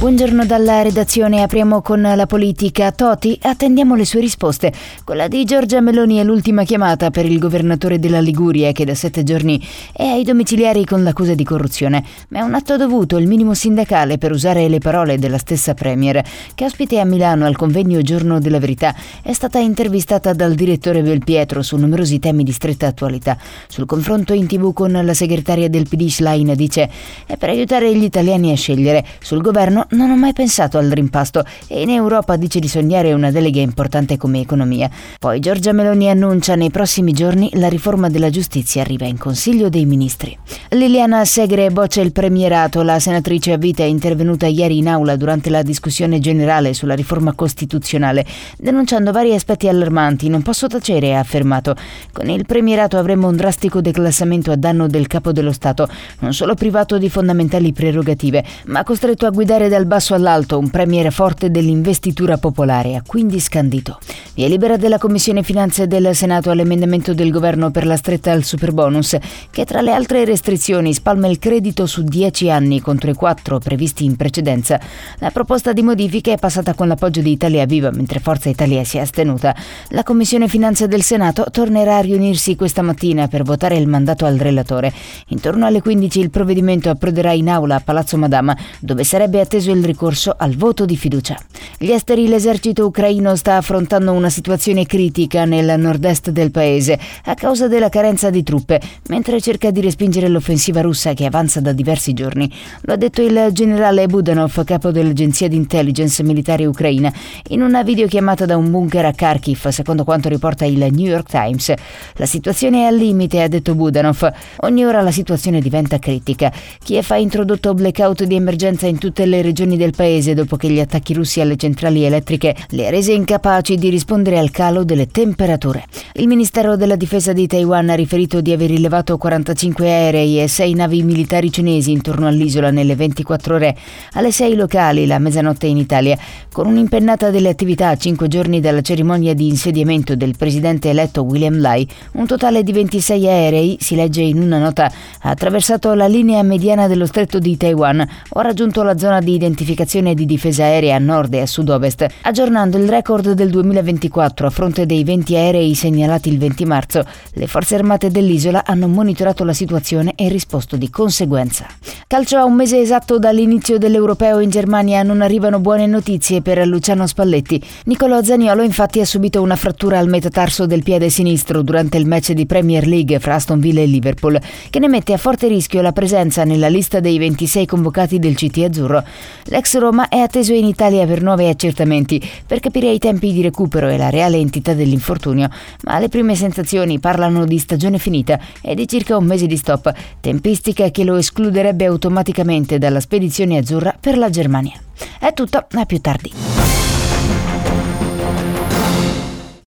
Buongiorno dalla redazione, apriamo con la politica. Toti, attendiamo le sue risposte. Quella di Giorgia Meloni è l'ultima chiamata per il governatore della Liguria che da 7 giorni è ai domiciliari con l'accusa di corruzione. Ma è un atto dovuto, il minimo sindacale, per usare le parole della stessa Premier, che ospite a Milano al convegno Giorno della Verità è stata intervistata dal direttore Belpietro su numerosi temi di stretta attualità. Sul confronto in TV con la segretaria del PD Schlein dice: è per aiutare gli italiani a scegliere. Sul governo non ho mai pensato al rimpasto e in Europa dice di sognare una delega importante come economia. Poi Giorgia Meloni annuncia nei prossimi giorni la riforma della giustizia arriva in Consiglio dei Ministri. Liliana Segre boccia il premierato. La senatrice a vita è intervenuta ieri in aula durante la discussione generale sulla riforma costituzionale, denunciando vari aspetti allarmanti. Non posso tacere, ha affermato. Con il premierato avremo un drastico declassamento a danno del capo dello Stato, non solo privato di fondamentali prerogative, ma costretto a guidare dal basso all'alto, un premier forte dell'investitura popolare, ha quindi scandito. Via libera della Commissione Finanze del Senato all'emendamento del governo per la stretta al superbonus, che tra le altre restrizioni spalma il credito su 10 anni contro i 4 previsti in precedenza. La proposta di modifica è passata con l'appoggio di Italia Viva, mentre Forza Italia si è astenuta. La Commissione Finanze del Senato tornerà a riunirsi questa mattina per votare il mandato al relatore. Intorno alle 15 il provvedimento approderà in aula a Palazzo Madama, dove sarebbe atteso il ricorso al voto di fiducia. Gli esteri, l'esercito ucraino sta affrontando una situazione critica nel nord-est del paese a causa della carenza di truppe, mentre cerca di respingere l'offensiva russa che avanza da diversi giorni. Lo ha detto il generale Budanov, capo dell'agenzia di intelligence militare ucraina, in una videochiamata da un bunker a Kharkiv, secondo quanto riporta il New York Times. La situazione è al limite, ha detto Budanov. Ogni ora la situazione diventa critica. Kiev ha introdotto blackout di emergenza in tutte le regioni del paese dopo che gli attacchi russi alle centrali elettriche le ha rese incapaci di rispondere al calo delle temperature. Il Ministero della Difesa di Taiwan ha riferito di aver rilevato 45 aerei e 6 navi militari cinesi intorno all'isola nelle 24 ore, alle 6 locali, la mezzanotte in Italia, con un'impennata delle attività a 5 giorni dalla cerimonia di insediamento del presidente eletto William Lai. Un totale di 26 aerei, si legge in una nota, ha attraversato la linea mediana dello stretto di Taiwan, o raggiunto la zona di identificazione e di difesa aerea a nord e a sud-ovest, aggiornando il record del 2024 a fronte dei 20 aerei segnalati il 20 marzo. Le forze armate dell'isola hanno monitorato la situazione e risposto di conseguenza. Calcio, a un mese esatto dall'inizio dell'Europeo in Germania non arrivano buone notizie per Luciano Spalletti. Nicolò Zaniolo infatti ha subito una frattura al metatarso del piede sinistro durante il match di Premier League fra Aston Villa e Liverpool, che ne mette a forte rischio la presenza nella lista dei 26 convocati del CT azzurro. L'ex Roma è atteso in Italia per 9 accertamenti per capire i tempi di recupero e la reale entità dell'infortunio, ma le prime sensazioni parlano di stagione finita e di circa un mese di stop, tempistica che lo escluderebbe automaticamente dalla spedizione azzurra per la Germania. È tutto, a più tardi.